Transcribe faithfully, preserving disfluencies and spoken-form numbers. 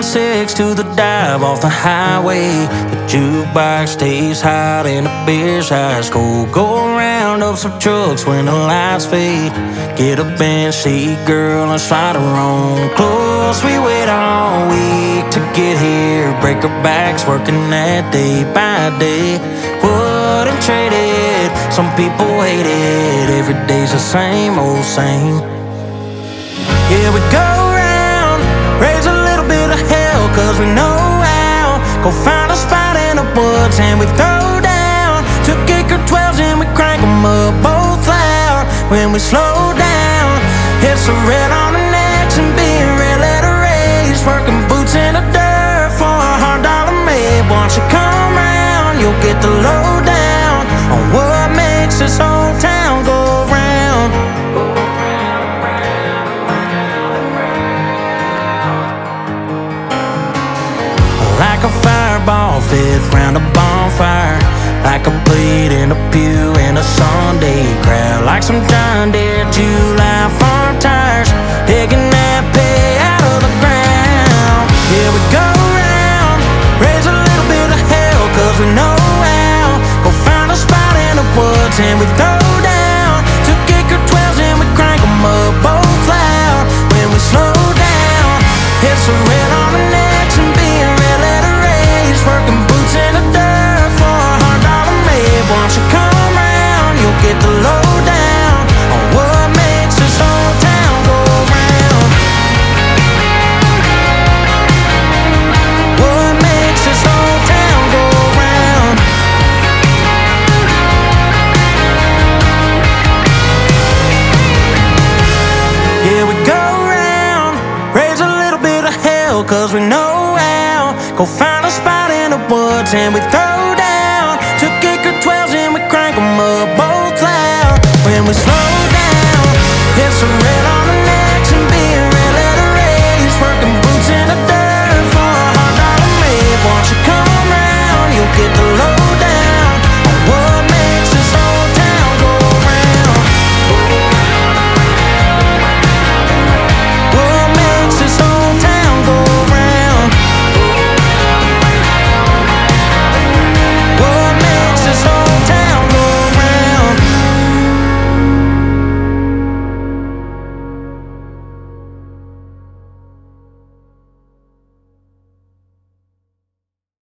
six to the dive off the highway. The jukebox stays hot and the beer's ice cold. Go around up some trucks when the lights fade. Get a bench seat, girl, and slide her on close. We wait all week to get here. Break our backs working that day by day. Wouldn't trade it. Some people hate it. Every day's the same old same. Yeah, we go round, raise a little bit of hell, cause we know how. Go find a spot in the woods and we throw down. Two kicker twelves and we crank them up both loud. When we slow down, it's a red on the necks and being red letter raised. Working boots in the dirt for a hard dollar made. Once you come round, you'll get the lowdown on what makes this whole town go round. Like a fireball, fifth round of bonfire. Like a bleed in a pew in a Sunday crowd. Like some John Deere July farm tires, digging that pay out of the ground. Yeah, we go round, raise a little bit of hell, cause we know how. Go find a spot in the woods and we throw down. Two kicker twelves and we crank them up both loud. When we slow down, it's a red on the necks and being red letter raised. Working boots in the dirt for a hard dollar made. Once you come round, you'll get the lowdown on what makes this whole town go round. What makes this whole town go round. Yeah, we go round, raise a little bit of hell, cause we know how. Go find a spot in the woods and we throw